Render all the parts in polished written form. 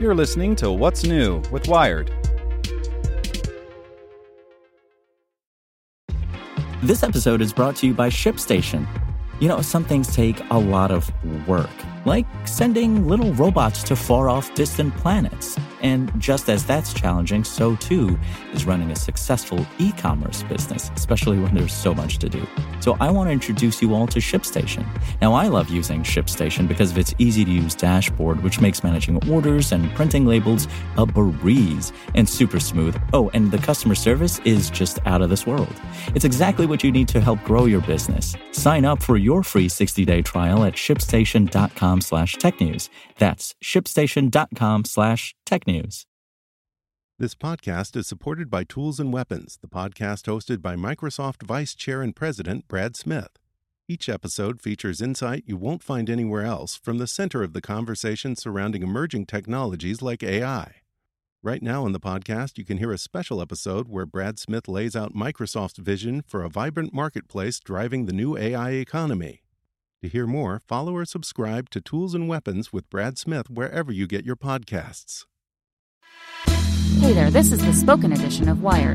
You're listening to What's New with Wired. This episode is brought to you by ShipStation. You know, some things take a lot of work, like sending little robots to far-off distant planets. And just as that's challenging, so too is running a successful e-commerce business, especially when there's so much to do. So I want to introduce you all to ShipStation. Now, I love using ShipStation because of its easy-to-use dashboard, which makes managing orders and printing labels a breeze and super smooth. Oh, and the customer service is just out of this world. It's exactly what you need to help grow your business. Sign up for your free 60-day trial at shipstation.com/technews. That's shipstation.com/technews. This podcast is supported by Tools and Weapons, the podcast hosted by Microsoft Vice Chair and President Brad Smith. Each episode features insight you won't find anywhere else from the center of the conversation surrounding emerging technologies like AI. Right now on the podcast, you can hear a special episode where Brad Smith lays out Microsoft's vision for a vibrant marketplace driving the new AI economy. To hear more, follow or subscribe to Tools and Weapons with Brad Smith wherever you get your podcasts. Hey there, this is the spoken edition of Wired.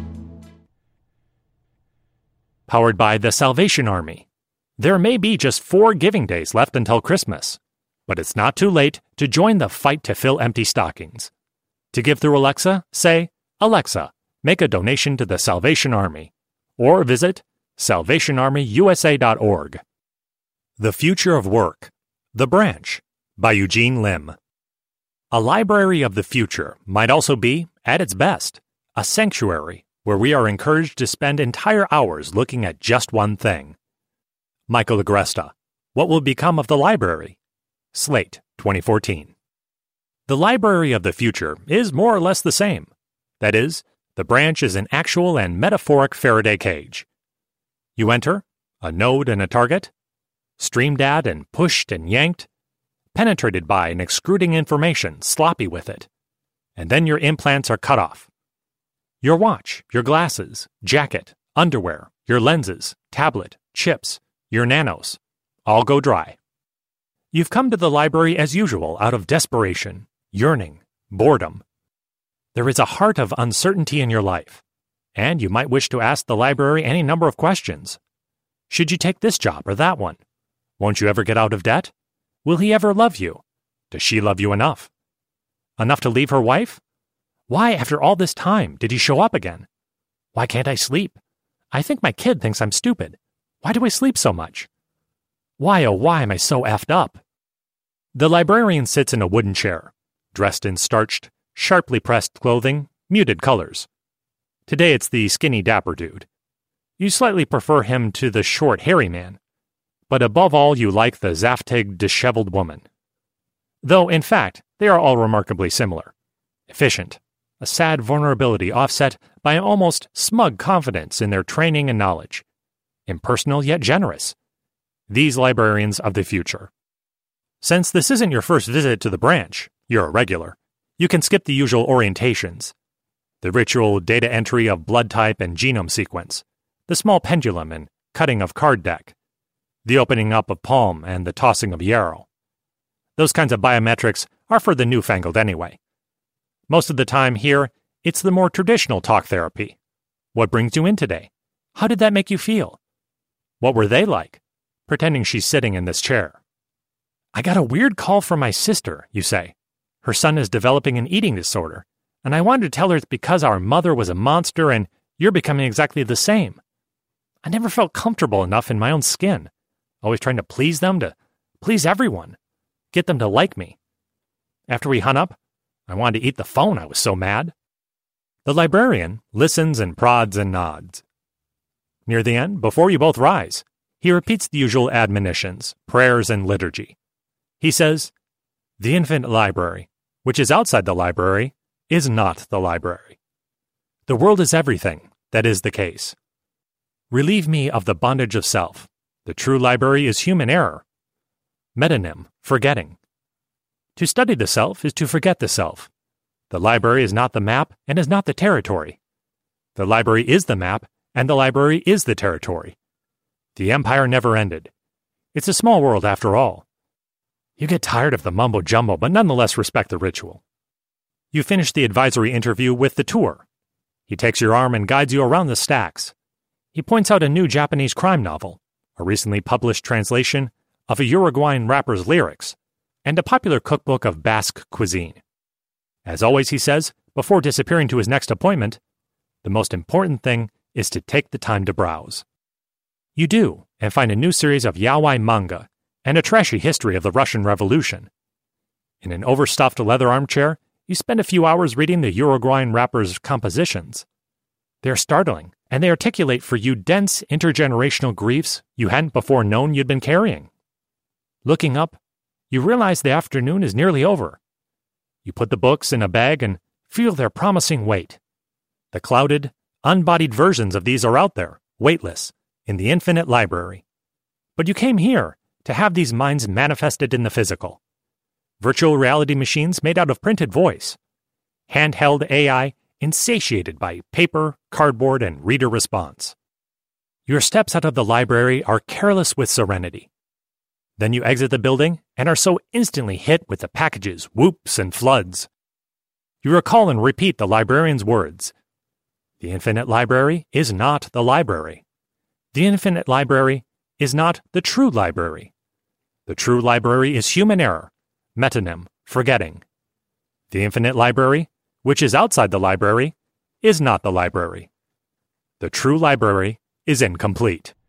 Powered by the Salvation Army. There may be just 4 giving days left until Christmas, but it's not too late to join the fight to fill empty stockings. To give through Alexa, say, "Alexa, make a donation to the Salvation Army," or visit salvationarmyusa.org. The Future of Work. The Branch, by Eugene Lim. A library of the future might also be, at its best, a sanctuary where we are encouraged to spend entire hours looking at just one thing. Michael Agresta, What Will Become of the Library? Slate, 2014. The library of the future is more or less the same. That is, the branch is an actual and metaphoric Faraday cage. You enter, a node and a target, streamed at and pushed and yanked, penetrated by and extruding information, sloppy with it. And then your implants are cut off. Your watch, your glasses, jacket, underwear, your lenses, tablet, chips, your nanos, all go dry. You've come to the library as usual out of desperation, yearning, boredom. There is a heart of uncertainty in your life, and you might wish to ask the library any number of questions. Should you take this job or that one? Won't you ever get out of debt? Will he ever love you? Does she love you enough? Enough to leave her wife? Why, after all this time, did he show up again? Why can't I sleep? I think my kid thinks I'm stupid. Why do I sleep so much? Why, oh why am I so effed up? The librarian sits in a wooden chair, dressed in starched, sharply pressed clothing, muted colors. Today it's the skinny dapper dude. You slightly prefer him to the short hairy man. But above all you like the zaftig, disheveled woman. Though, in fact, they are all remarkably similar. Efficient, a sad vulnerability offset by an almost smug confidence in their training and knowledge. Impersonal yet generous. These librarians of the future. Since this isn't your first visit to the branch, you're a regular, you can skip the usual orientations. The ritual data entry of blood type and genome sequence, the small pendulum and cutting of card deck, the opening up of palm and the tossing of yarrow. Those kinds of biometrics are for the newfangled anyway. Most of the time here, it's the more traditional talk therapy. What brings you in today? How did that make you feel? What were they like? Pretending she's sitting in this chair. I got a weird call from my sister, you say. Her son is developing an eating disorder, and I wanted to tell her it's because our mother was a monster and you're becoming exactly the same. I never felt comfortable enough in my own skin. Always trying to please them, to please everyone. Get them to like me. After we hung up, I wanted to eat the phone, I was so mad. The librarian listens and prods and nods. Near the end, before you both rise, he repeats the usual admonitions, prayers, and liturgy. He says, "The infant library, which is outside the library, is not the library. The world is everything that is the case. Relieve me of the bondage of self. The true library is human error. Metonym, forgetting. To study the self is to forget the self. The library is not the map and is not the territory. The library is the map, and the library is the territory. The empire never ended. It's a small world after all. You get tired of the mumbo-jumbo, but nonetheless respect the ritual. You finish the advisory interview with the tour. He takes your arm and guides you around the stacks. He points out a new Japanese crime novel, a recently published translation of a Uruguayan rapper's lyrics, and a popular cookbook of Basque cuisine. As always, he says, before disappearing to his next appointment, the most important thing is to take the time to browse. You do, and find a new series of yaoi manga and a trashy history of the Russian Revolution. In an overstuffed leather armchair, you spend a few hours reading the Uruguayan rapper's compositions. They're startling, and they articulate for you dense intergenerational griefs you hadn't before known you'd been carrying. Looking up, you realize the afternoon is nearly over. You put the books in a bag and feel their promising weight. The clouded, unbodied versions of these are out there, weightless, in the infinite library. But you came here to have these minds manifested in the physical. Virtual reality machines made out of printed voice. Handheld AI insatiated by paper, cardboard, and reader response. Your steps out of the library are careless with serenity. Then you exit the building and are so instantly hit with the packages, whoops, and floods. You recall and repeat the librarian's words. The infinite library is not the library. The infinite library is not the true library. The true library is human error, metonym, forgetting. The infinite library, which is outside the library, is not the library. The true library is incomplete.